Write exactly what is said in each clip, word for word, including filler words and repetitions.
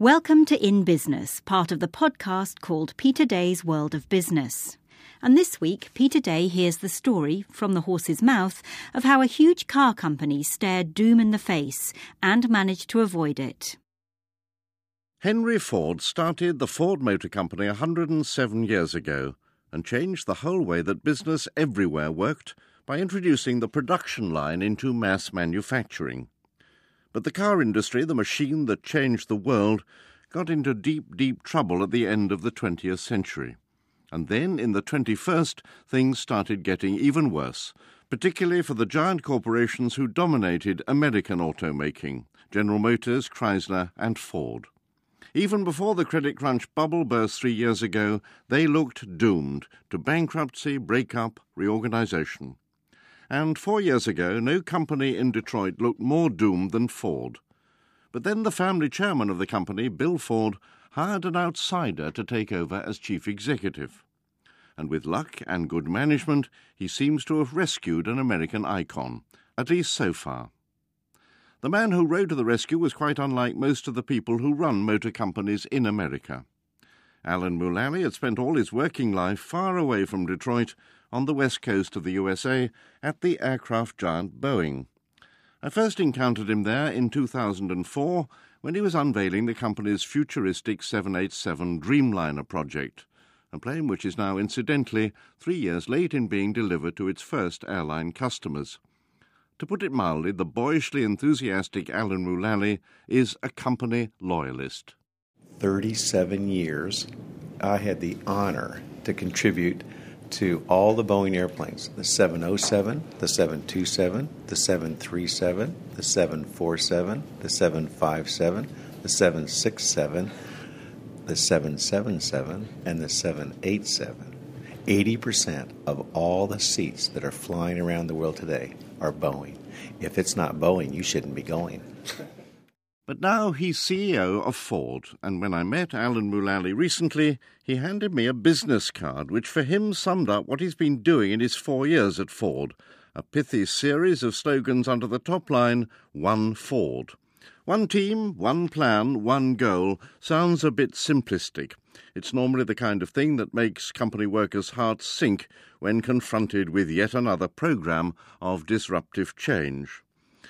Welcome to In Business, part of the podcast called Peter Day's World of Business. And this week, Peter Day hears the story, from the horse's mouth, of how a huge car company stared doom in the face and managed to avoid it. Henry Ford started the Ford Motor Company one hundred seven years ago and changed the whole way that business everywhere worked by introducing the production line into mass manufacturing. But the car industry, the machine that changed the world, got into deep, deep trouble at the end of the twentieth century. And then, in the twenty-first, things started getting even worse, particularly for the giant corporations who dominated American automaking, General Motors, Chrysler, and Ford. Even before the credit crunch bubble burst three years ago, they looked doomed to bankruptcy, breakup, reorganization. And four years ago, no company in Detroit looked more doomed than Ford. But then the family chairman of the company, Bill Ford, hired an outsider to take over as chief executive. And with luck and good management, he seems to have rescued an American icon, at least so far. The man who rode to the rescue was quite unlike most of the people who run motor companies in America. Alan Mulally had spent all his working life far away from Detroit, on the west coast of the U S A, at the aircraft giant Boeing. I first encountered him there in two thousand four, when he was unveiling the company's futuristic seven eighty-seven Dreamliner project, a plane which is now, incidentally, three years late in being delivered to its first airline customers. To put it mildly, the boyishly enthusiastic Alan Mulally is a company loyalist. thirty-seven years, I had the honor to contribute to all the Boeing airplanes, the seven oh seven, the seven twenty-seven, the seven thirty-seven, the seven forty-seven, the seven fifty-seven, the seven sixty-seven, the seven seventy-seven, and the seven eighty-seven. eighty percent of all the seats that are flying around the world today are Boeing. If it's not Boeing, you shouldn't be going. But now he's C E O of Ford, and when I met Alan Mulally recently, he handed me a business card which for him summed up what he's been doing in his four years at Ford, a pithy series of slogans under the top line, One Ford. One team, one plan, one goal sounds a bit simplistic. It's normally the kind of thing that makes company workers' hearts sink when confronted with yet another program of disruptive change.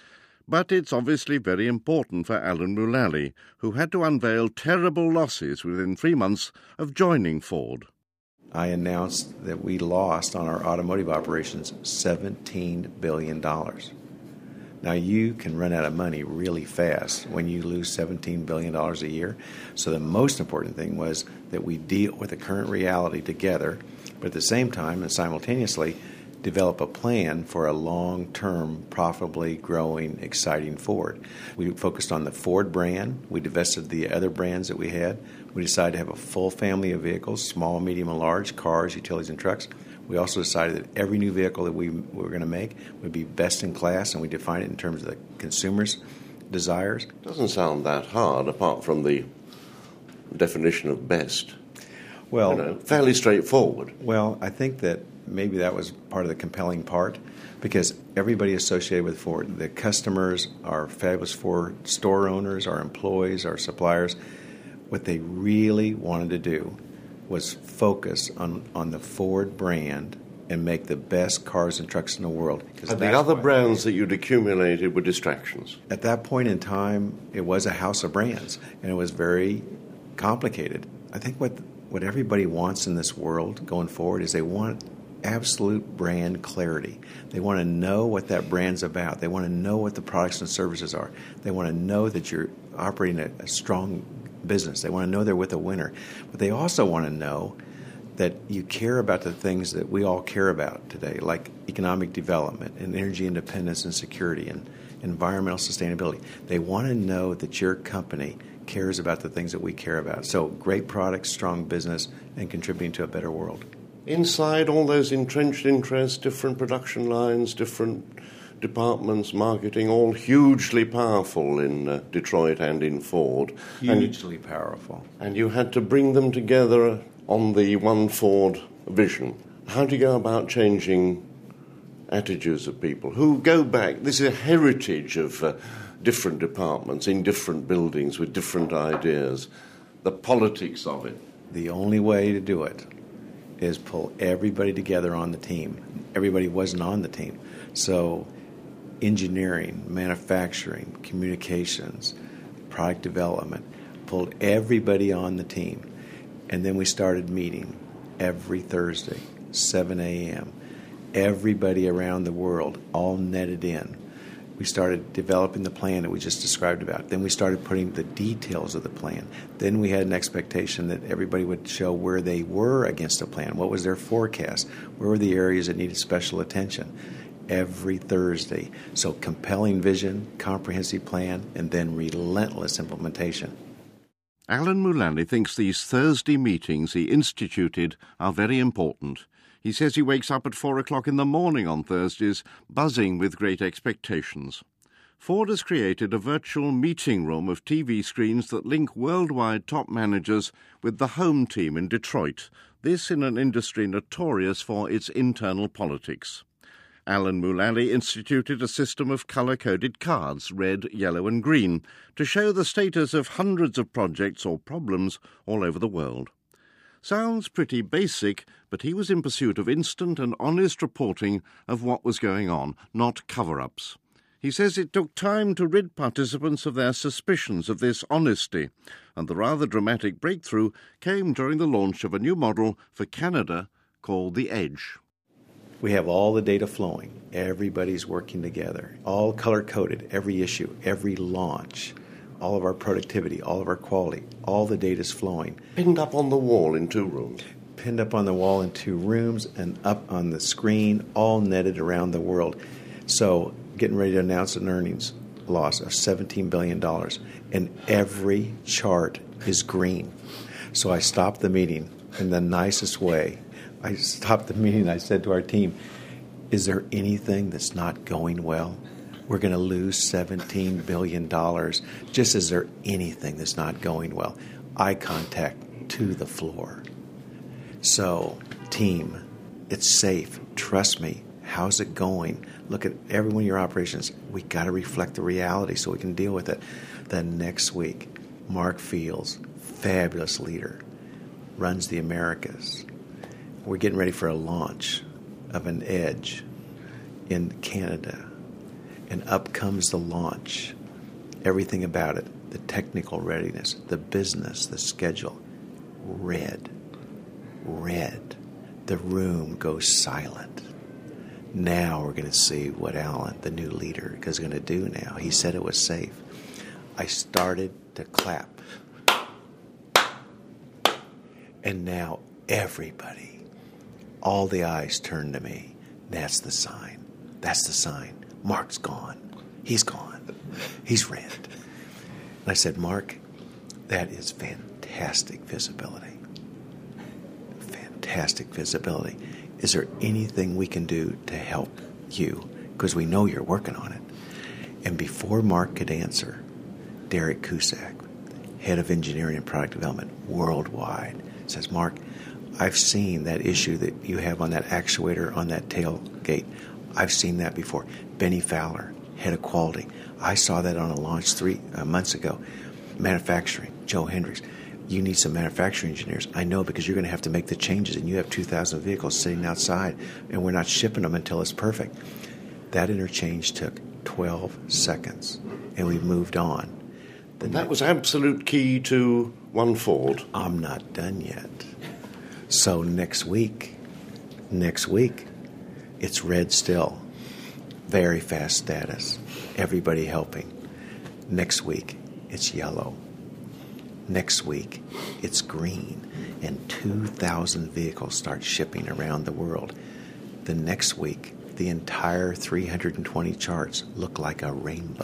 But it's obviously very important for Alan Mulally, who had to unveil terrible losses within three months of joining Ford. I announced that we lost on our automotive operations seventeen billion dollars. Now, you can run out of money really fast when you lose seventeen billion dollars a year. So the most important thing was that we deal with the current reality together, but at the same time and simultaneously develop a plan for a long-term, profitably growing, exciting Ford. We focused on the Ford brand. We divested the other brands that we had. We decided to have a full family of vehicles, small, medium, and large, cars, utilities, and trucks. We also decided that every new vehicle that we were going to make would be best in class, and we defined it in terms of the consumer's desires. Doesn't sound that hard, apart from the definition of best. Well, you know, fairly straightforward. Well, I think that maybe that was part of the compelling part, because everybody associated with Ford, the customers, our fabulous Ford store owners, our employees, our suppliers, what they really wanted to do was focus on, on the Ford brand and make the best cars and trucks in the world. And the other brands that you'd accumulated were distractions. At that point in time, it was a house of brands, and it was very complicated. I think what what everybody wants in this world going forward is they want absolute brand clarity. They want to know what that brand's about. They want to know what the products and services are. They want to know that you're operating a, a strong business. They want to know they're with a winner. But they also want to know that you care about the things that we all care about today, like economic development and energy independence and security and environmental sustainability. They want to know that your company cares about the things that we care about. So great products, strong business, and contributing to a better world. Inside all those entrenched interests, different production lines, different departments, marketing, all hugely powerful in uh, Detroit and in Ford. Hugely and, powerful. And you had to bring them together on the One Ford vision. How do you go about changing attitudes of people who go back? This is a heritage of uh, different departments in different buildings with different ideas, the politics of it. The only way to do it is pull everybody together on the team. Everybody wasn't on the team. So engineering, manufacturing, communications, product development, pulled everybody on the team. And then we started meeting every Thursday, seven a.m. Everybody around the world, all netted in. We started developing the plan that we just described about. Then we started putting the details of the plan. Then we had an expectation that everybody would show where they were against the plan. What was their forecast? Where were the areas that needed special attention? Every Thursday. So compelling vision, comprehensive plan, and then relentless implementation. Alan Mulally thinks these Thursday meetings he instituted are very important. He says he wakes up at four o'clock in the morning on Thursdays, buzzing with great expectations. Ford has created a virtual meeting room of T V screens that link worldwide top managers with the home team in Detroit, this in an industry notorious for its internal politics. Alan Mulally instituted a system of colour-coded cards, red, yellow and green, to show the status of hundreds of projects or problems all over the world. Sounds pretty basic, but he was in pursuit of instant and honest reporting of what was going on, not cover-ups. He says it took time to rid participants of their suspicions of this honesty, and the rather dramatic breakthrough came during the launch of a new model for Canada called the Edge. We have all the data flowing. Everybody's working together. All color-coded, every issue, every launch, all of our productivity, all of our quality, all the data's flowing. Pinned up on the wall in two rooms. Pinned up on the wall in two rooms and up on the screen, all netted around the world. So getting ready to announce an earnings loss of seventeen billion dollars, and every chart is green. So I stopped the meeting in the nicest way. I stopped the meeting and I said to our team, is there anything that's not going well? We're going to lose seventeen billion dollars. Just is there anything that's not going well? Eye contact to the floor. So, team, it's safe. Trust me. How's it going? Look at every one of your operations. We got to reflect the reality so we can deal with it. Then next week, Mark Fields, fabulous leader, runs the Americas. We're getting ready for a launch of an Edge in Canada. And up comes the launch. Everything about it, the technical readiness, the business, the schedule. Red. Red. The room goes silent. Now we're going to see what Alan, the new leader, is going to do now. He said it was safe. I started to clap. And now everybody, all the eyes turn to me. That's the sign. That's the sign. Mark's gone. He's gone. He's red. And I said, Mark, that is fantastic visibility. Fantastic visibility. Is there anything we can do to help you? Because we know you're working on it. And before Mark could answer, Derek Cusack, head of engineering and product development worldwide, says, Mark, I've seen that issue that you have on that actuator on that tailgate. I've seen that before. Benny Fowler, head of quality. I saw that on a launch three uh, months ago. Manufacturing, Joe Hendricks. You need some manufacturing engineers. I know, because you're going to have to make the changes, and you have two thousand vehicles sitting outside, and we're not shipping them until it's perfect. That interchange took twelve seconds, and we moved on. The that was absolute key to One Ford. I'm not done yet. So next week, next week, it's red still. Very fast status. Everybody helping. Next week, it's yellow. Next week, it's green. And two thousand vehicles start shipping around the world. The next week, the entire three hundred twenty charts look like a rainbow.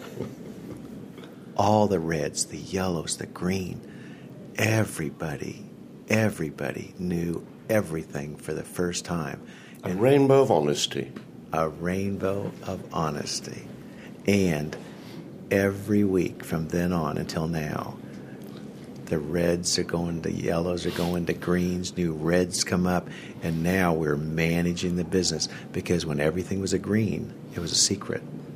All the reds, the yellows, the green. Everybody, everybody knew everything for the first time. A and rainbow of honesty. A rainbow of honesty. And every week from then on until now, the reds are going to yellows, are going to greens, new reds come up, and now we're managing the business, because when everything was a green, it was a secret.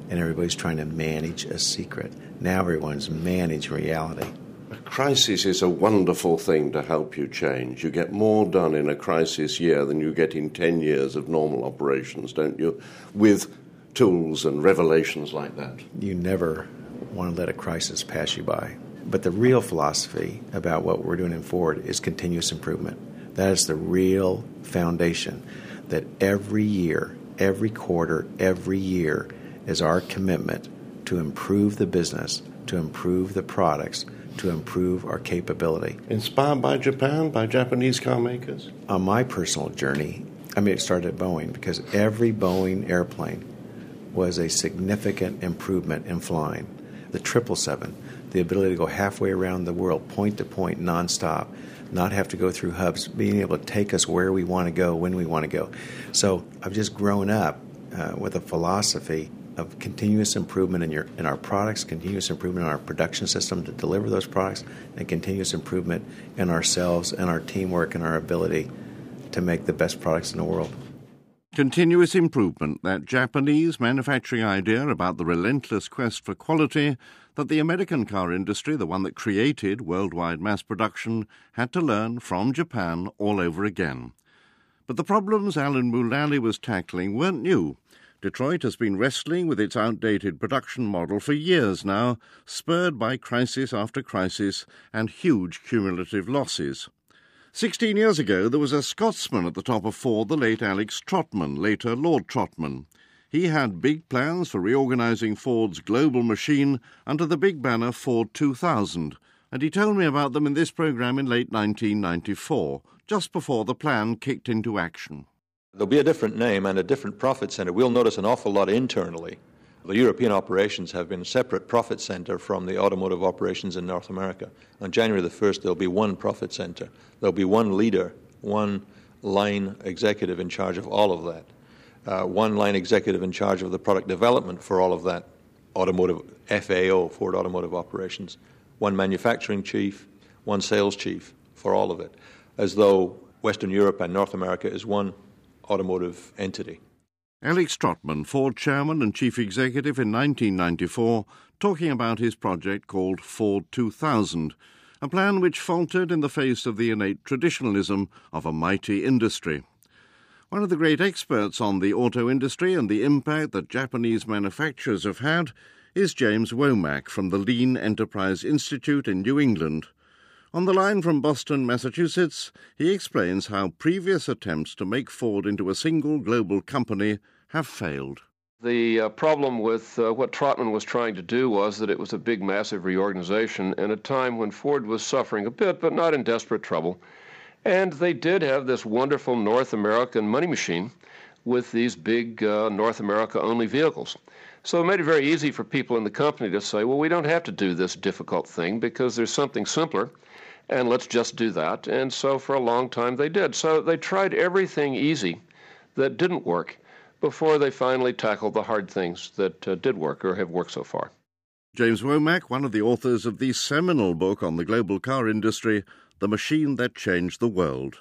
and everybody's trying to manage a secret. Now everyone's managing reality. A crisis is a wonderful thing to help you change. You get more done in a crisis year than you get in ten years of normal operations, don't you? With tools and revelations like that. You never want to let a crisis pass you by. But the real philosophy about what we're doing in Ford is continuous improvement. That is the real foundation, that every year, every quarter, every year is our commitment to improve the business, to improve the products, to improve our capability. Inspired by Japan, by Japanese car makers? On my personal journey, I mean, it started at Boeing because every Boeing airplane was a significant improvement in flying. The triple seven, the ability to go halfway around the world, point to point, nonstop, not have to go through hubs, being able to take us where we want to go, when we want to go. So I've just grown up uh, with a philosophy of continuous improvement in your in our products, continuous improvement in our production system to deliver those products, and continuous improvement in ourselves and our teamwork and our ability to make the best products in the world. Continuous improvement, that Japanese manufacturing idea about the relentless quest for quality that the American car industry, the one that created worldwide mass production, had to learn from Japan all over again. But the problems Alan Mulally was tackling weren't new. Detroit has been wrestling with its outdated production model for years now, spurred by crisis after crisis and huge cumulative losses. Sixteen years ago, there was a Scotsman at the top of Ford, the late Alex Trotman, later Lord Trotman. He had big plans for reorganizing Ford's global machine under the big banner Ford two thousand, and he told me about them in this program in late nineteen ninety-four, just before the plan kicked into action. There'll be a different name and a different profit center. We'll notice an awful lot internally. The European operations have been a separate profit center from the automotive operations in North America. On January the first, there'll be one profit center. There'll be one leader, one line executive in charge of all of that. Uh, one line executive in charge of the product development for all of that automotive F A O, Ford Automotive Operations. One manufacturing chief, one sales chief for all of it, as though Western Europe and North America is one automotive entity. Alex Trotman, Ford chairman and chief executive in nineteen ninety-four, talking about his project called Ford two thousand, a plan which faltered in the face of the innate traditionalism of a mighty industry. One of the great experts on the auto industry and the impact that Japanese manufacturers have had is James Womack from the Lean Enterprise Institute in New England. On the line from Boston, Massachusetts, he explains how previous attempts to make Ford into a single global company have failed. The uh, problem with uh, what Trotman was trying to do was that it was a big, massive reorganization in a time when Ford was suffering a bit, but not in desperate trouble. And they did have this wonderful North American money machine with these big uh, North America-only vehicles. So it made it very easy for people in the company to say, well, we don't have to do this difficult thing because there's something simpler, and let's just do that. And so for a long time they did. So they tried everything easy that didn't work before they finally tackled the hard things that uh, did work or have worked so far. James Womack, one of the authors of the seminal book on the global car industry, The Machine That Changed the World.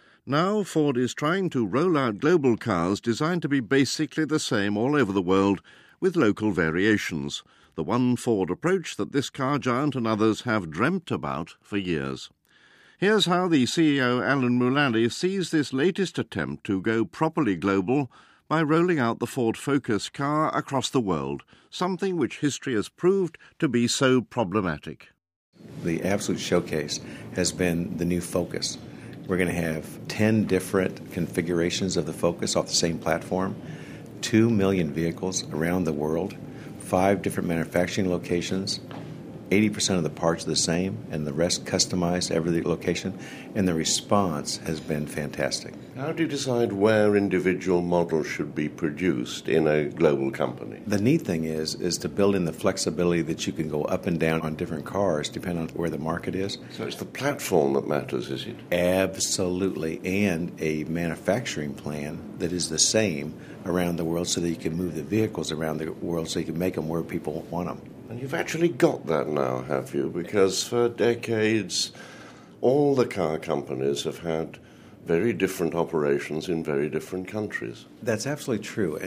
Now Ford is trying to roll out global cars designed to be basically the same all over the world, with local variations, the one Ford approach that this car giant and others have dreamt about for years. Here's how the C E O Alan Mulally sees this latest attempt to go properly global by rolling out the Ford Focus car across the world, something which history has proved to be so problematic. The absolute showcase has been the new Focus. We're going to have ten different configurations of the Focus off the same platform, two million vehicles around the world, five different manufacturing locations, eighty percent of the parts are the same, and the rest customized to every location, and the response has been fantastic. How do you decide where individual models should be produced in a global company? The neat thing is is to build in the flexibility that you can go up and down on different cars depending on where the market is. So it's the platform that matters, is it? Absolutely, and a manufacturing plan that is the same around the world so that you can move the vehicles around the world so you can make them where people want them. And you've actually got that now, have you? Because for decades, all the car companies have had very different operations in very different countries. That's absolutely true. And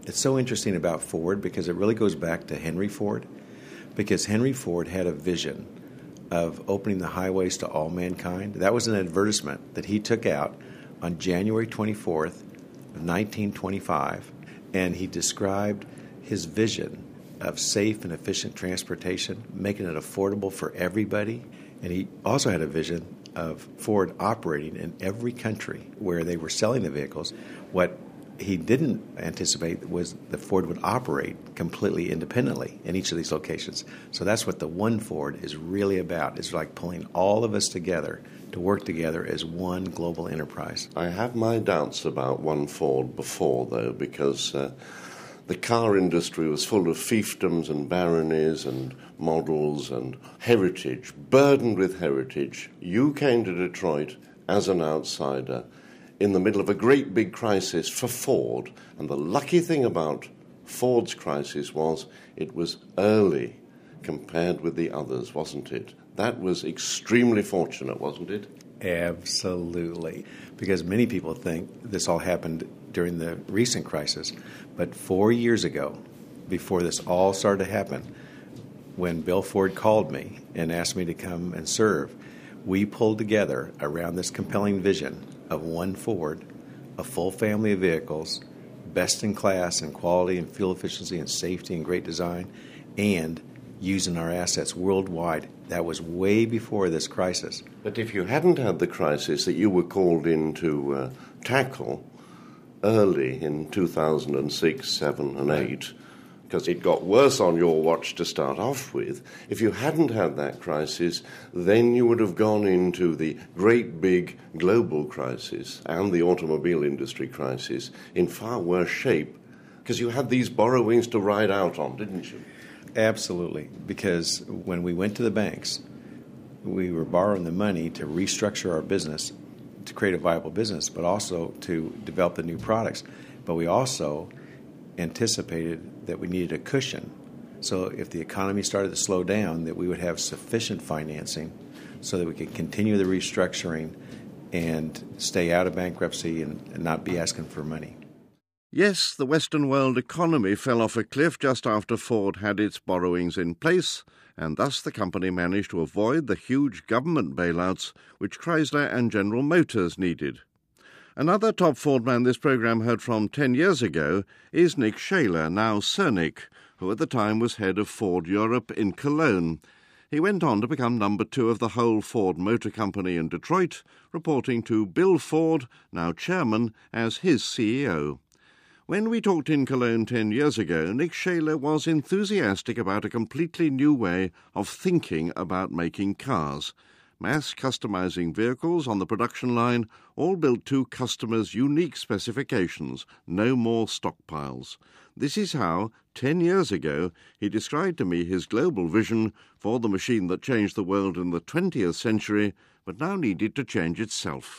It's so interesting about Ford because it really goes back to Henry Ford, because Henry Ford had a vision of opening the highways to all mankind. That was an advertisement that he took out on January twenty-fourth of nineteen twenty-five, and he described his vision of safe and efficient transportation, making it affordable for everybody. And he also had a vision of Ford operating in every country where they were selling the vehicles. What he didn't anticipate was that Ford would operate completely independently in each of these locations. So that's what the One Ford is really about. It's like pulling all of us together to work together as one global enterprise. I have my doubts about One Ford before, though, because uh, the car industry was full of fiefdoms and baronies and models and heritage, burdened with heritage. You came to Detroit as an outsider in the middle of a great big crisis for Ford. And the lucky thing about Ford's crisis was it was early compared with the others, wasn't it? That was extremely fortunate, wasn't it? Absolutely. Because many people think this all happened during the recent crisis. But four years ago, before this all started to happen, when Bill Ford called me and asked me to come and serve, we pulled together around this compelling vision of One Ford, a full family of vehicles, best in class in quality and fuel efficiency and safety and great design, and using our assets worldwide. That was way before this crisis. But if you hadn't had the crisis that you were called in to uh, tackle early in two thousand six, seven, and eight, because it got worse on your watch to start off with, if you hadn't had that crisis, then you would have gone into the great big global crisis and the automobile industry crisis in far worse shape, because you had these borrowings to ride out on, didn't you? Absolutely, because when we went to the banks, we were borrowing the money to restructure our business, to create a viable business, but also to develop the new products. But we also anticipated that we needed a cushion. So if the economy started to slow down, that we would have sufficient financing so that we could continue the restructuring and stay out of bankruptcy and, and not be asking for money. Yes, the Western world economy fell off a cliff just after Ford had its borrowings in place, and thus the company managed to avoid the huge government bailouts which Chrysler and General Motors needed. Another top Ford man this program heard from ten years ago is Nick Shaler, now Cernic, who at the time was head of Ford Europe in Cologne. He went on to become number two of the whole Ford Motor Company in Detroit, reporting to Bill Ford, now chairman, as his C E O. When we talked in Cologne ten years ago, Nick Shaler was enthusiastic about a completely new way of thinking about making cars. Mass customizing vehicles on the production line, all built to customers' unique specifications, no more stockpiles. This is how, ten years ago, he described to me his global vision for the machine that changed the world in the twentieth century, but now needed to change itself.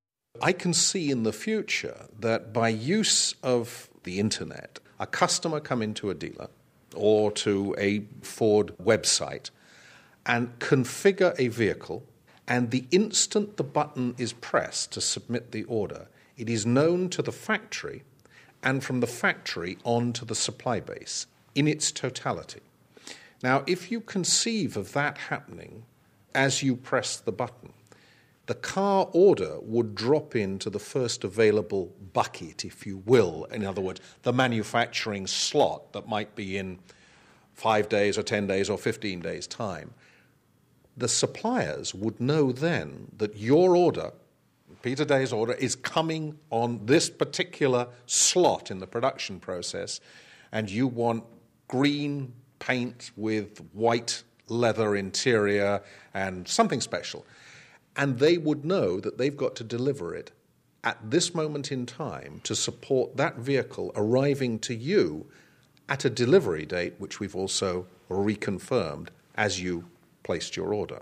I can see in the future that by use of the internet, a customer come into a dealer or to a Ford website and configure a vehicle, and the instant the button is pressed to submit the order, it is known to the factory and from the factory on to the supply base in its totality. Now, if you conceive of that happening as you press the button, the car order would drop into the first available bucket, if you will. In other words, the manufacturing slot that might be in five days or ten days or fifteen days' time. The suppliers would know then that your order, Peter Day's order, is coming on this particular slot in the production process, and you want green paint with white leather interior and something special. And they would know that they've got to deliver it at this moment in time to support that vehicle arriving to you at a delivery date, which we've also reconfirmed as you placed your order.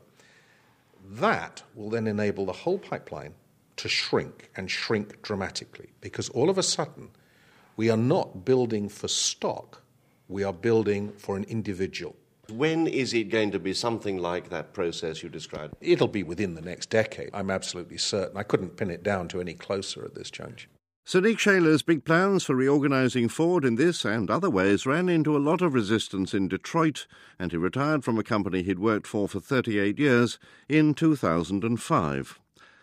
That will then enable the whole pipeline to shrink and shrink dramatically, because all of a sudden we are not building for stock, we are building for an individual. When is it going to be something like that process you described? It'll be within the next decade, I'm absolutely certain. I couldn't pin it down to any closer at this juncture. Sir Nick Shaler's big plans for reorganising Ford in this and other ways ran into a lot of resistance in Detroit, and he retired from a company he'd worked for for thirty-eight years in two thousand five.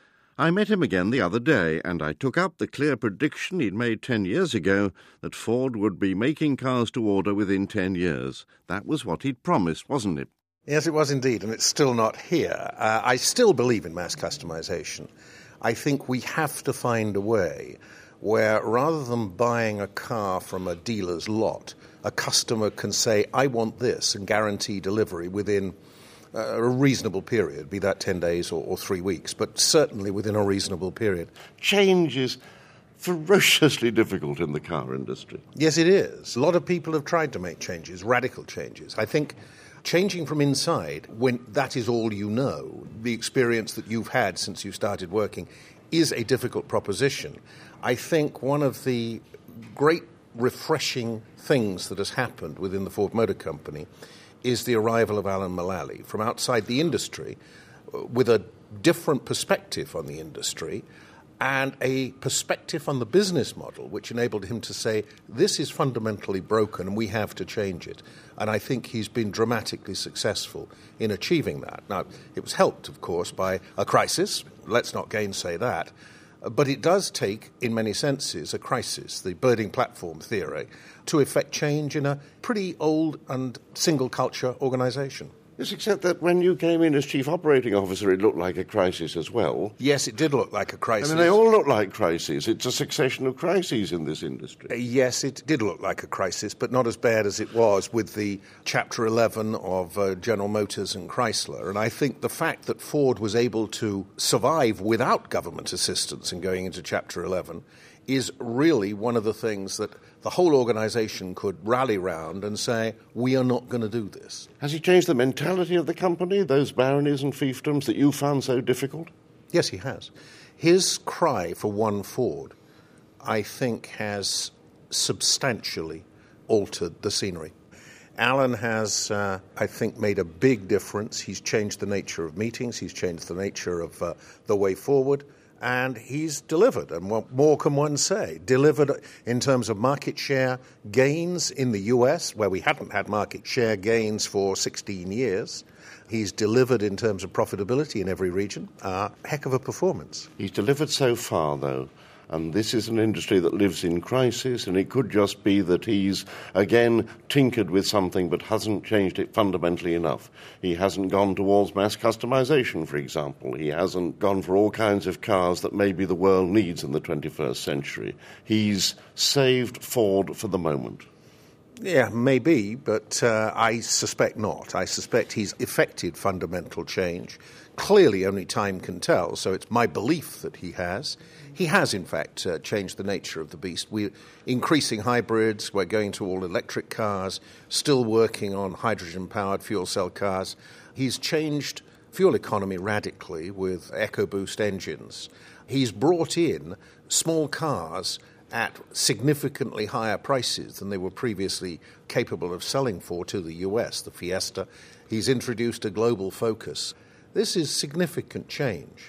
I met him again the other day, and I took up the clear prediction he'd made ten years ago that Ford would be making cars to order within ten years. That was what he'd promised, wasn't it? Yes, it was indeed, and it's still not here. Uh, I still believe in mass customization. I think we have to find a way where rather than buying a car from a dealer's lot, a customer can say, I want this, and guarantee delivery within uh, a reasonable period, be that ten days or, or three weeks, but certainly within a reasonable period. Change is ferociously difficult in the car industry. Yes, it is. A lot of people have tried to make changes, radical changes. I think changing from inside, when that is all you know, the experience that you've had since you started working, is a difficult proposition. I think one of the great refreshing things that has happened within the Ford Motor Company is the arrival of Alan Mulally from outside the industry with a different perspective on the industry and a perspective on the business model which enabled him to say, this is fundamentally broken and we have to change it. And I think he's been dramatically successful in achieving that. Now, it was helped, of course, by a crisis. Let's not gainsay that. But it does take, in many senses, a crisis, the birding platform theory, to effect change in a pretty old and single culture organisation. Yes, except that when you came in as Chief Operating Officer, it looked like a crisis as well. Yes, it did look like a crisis. I mean, they all look like crises. It's a succession of crises in this industry. Uh, yes, it did look like a crisis, but not as bad as it was with the Chapter eleven of uh, General Motors and Chrysler. And I think the fact that Ford was able to survive without government assistance in going into Chapter eleven is really one of the things that the whole organisation could rally round and say, we are not going to do this. Has he changed the mentality of the company, those baronies and fiefdoms that you found so difficult? Yes, he has. His cry for one Ford, I think, has substantially altered the scenery. Alan has, uh, I think, made a big difference. He's changed the nature of meetings. He's changed the nature of uh, the way forward. And he's delivered, and what more can one say? Delivered in terms of market share gains in the U S, where we hadn't had market share gains for sixteen years. He's delivered in terms of profitability in every region. A uh, heck of a performance. He's delivered so far, though. And this is an industry that lives in crisis, and it could just be that he's, again, tinkered with something but hasn't changed it fundamentally enough. He hasn't gone towards mass customization, for example. He hasn't gone for all kinds of cars that maybe the world needs in the twenty-first century. He's saved Ford for the moment. Yeah, maybe, but uh, I suspect not. I suspect he's effected fundamental change. Clearly, only time can tell, so it's my belief that he has. He has, in fact, uh, changed the nature of the beast. We're increasing hybrids, we're going to all-electric cars, still working on hydrogen-powered fuel cell cars. He's changed fuel economy radically with EcoBoost engines. He's brought in small cars at significantly higher prices than they were previously capable of selling for to the U S, the Fiesta. He's introduced a global focus. This is significant change.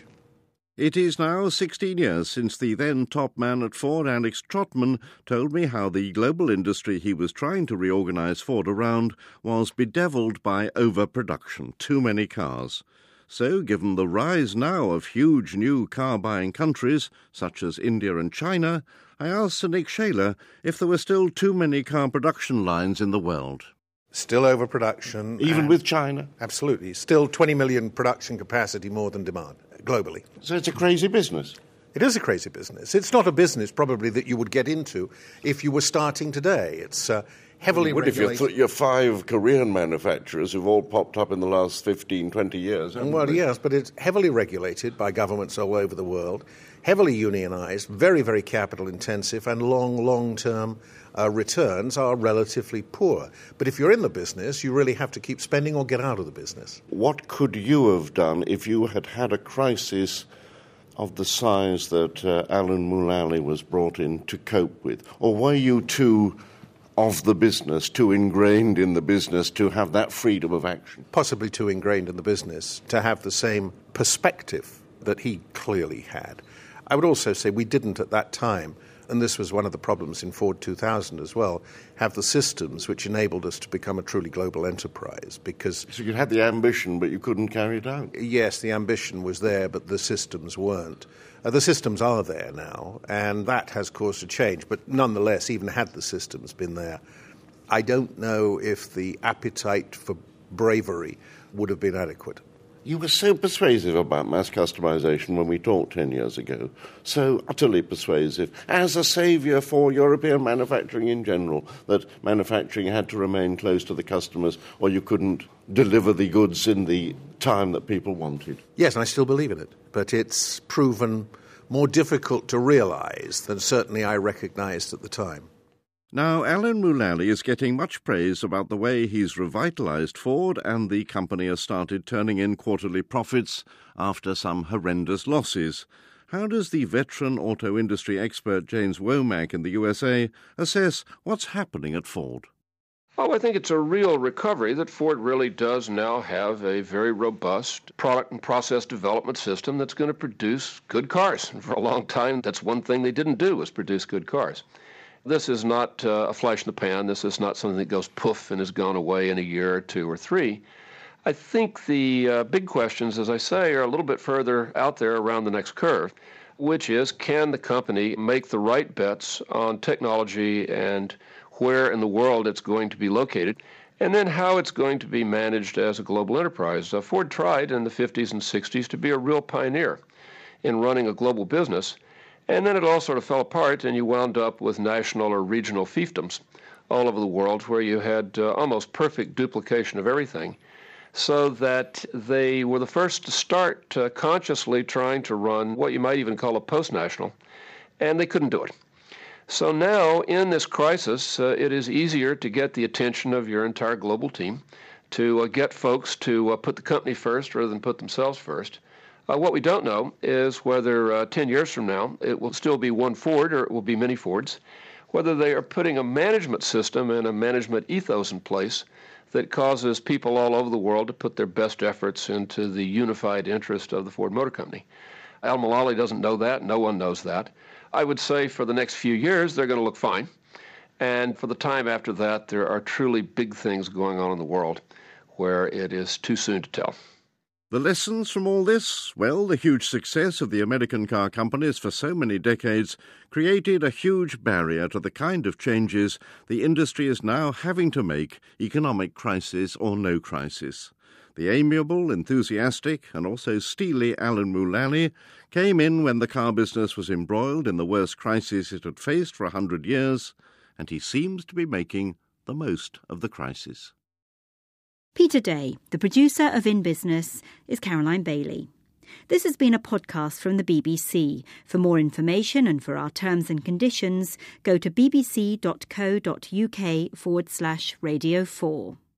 It is now sixteen years since the then top man at Ford, Alex Trotman, told me how the global industry he was trying to reorganize Ford around was bedeviled by overproduction, too many cars. So, given the rise now of huge new car-buying countries, such as India and China, I asked Sir Nick Shaler if there were still too many car production lines in the world. Still overproduction. Even with China? Absolutely. Still twenty million production capacity more than demand, globally. So it's a crazy business? It is a crazy business. It's not a business, probably, that you would get into if you were starting today. It's uh, heavily you would regulated. If you're, th- you're five Korean manufacturers who've all popped up in the last fifteen, twenty years. Well, they? yes, but it's heavily regulated by governments all over the world, heavily unionized, very, very capital-intensive, and long, long-term uh, returns are relatively poor. But if you're in the business, you really have to keep spending or get out of the business. What could you have done if you had had a crisis of the size that uh, Alan Mulally was brought in to cope with? Or were you too of the business, too ingrained in the business to have that freedom of action? Possibly too ingrained in the business to have the same perspective that he clearly had. I would also say we didn't at that time and this was one of the problems in Ford two thousand as well, have the systems which enabled us to become a truly global enterprise. Because so you had the ambition, but you couldn't carry it out. Yes, the ambition was there, but the systems weren't. Uh, the systems are there now, and that has caused a change. But nonetheless, even had the systems been there, I don't know if the appetite for bravery would have been adequate. You were so persuasive about mass customization when we talked ten years ago, so utterly persuasive, as a saviour for European manufacturing in general, that manufacturing had to remain close to the customers or you couldn't deliver the goods in the time that people wanted. Yes, and I still believe in it, but it's proven more difficult to realise than certainly I recognised at the time. Now, Alan Mulally is getting much praise about the way he's revitalised Ford, and the company has started turning in quarterly profits after some horrendous losses. How does the veteran auto industry expert James Womack in the U S A assess what's happening at Ford? Oh, I think it's a real recovery that Ford really does now have a very robust product and process development system that's going to produce good cars. For a long time, that's one thing they didn't do, was produce good cars. This is not uh, a flash in the pan. This is not something that goes poof and is gone away in a year or two or three. I think the uh, big questions, as I say, are a little bit further out there around the next curve, which is, can the company make the right bets on technology and where in the world it's going to be located, and then how it's going to be managed as a global enterprise. Uh, Ford tried in the fifties and sixties to be a real pioneer in running a global business. And then it all sort of fell apart, and you wound up with national or regional fiefdoms all over the world where you had uh, almost perfect duplication of everything, so that they were the first to start uh, consciously trying to run what you might even call a post-national, and they couldn't do it. So now, in this crisis, uh, it is easier to get the attention of your entire global team, to uh, get folks to uh, put the company first rather than put themselves first. Uh, what we don't know is whether uh, ten years from now it will still be one Ford or it will be many Fords, whether they are putting a management system and a management ethos in place that causes people all over the world to put their best efforts into the unified interest of the Ford Motor Company. Al Mulally doesn't know that. No one knows that. I would say for the next few years they're going to look fine. And for the time after that, there are truly big things going on in the world where it is too soon to tell. The lessons from all this? Well, the huge success of the American car companies for so many decades created a huge barrier to the kind of changes the industry is now having to make, economic crisis or no crisis. The amiable, enthusiastic and also steely Alan Mulally came in when the car business was embroiled in the worst crisis it had faced for a hundred years, and he seems to be making the most of the crisis. Peter Day, the producer of In Business, is Caroline Bailey. This has been a podcast from the B B C. For more information and for our terms and conditions, go to bbc.co.uk forward slash radio 4.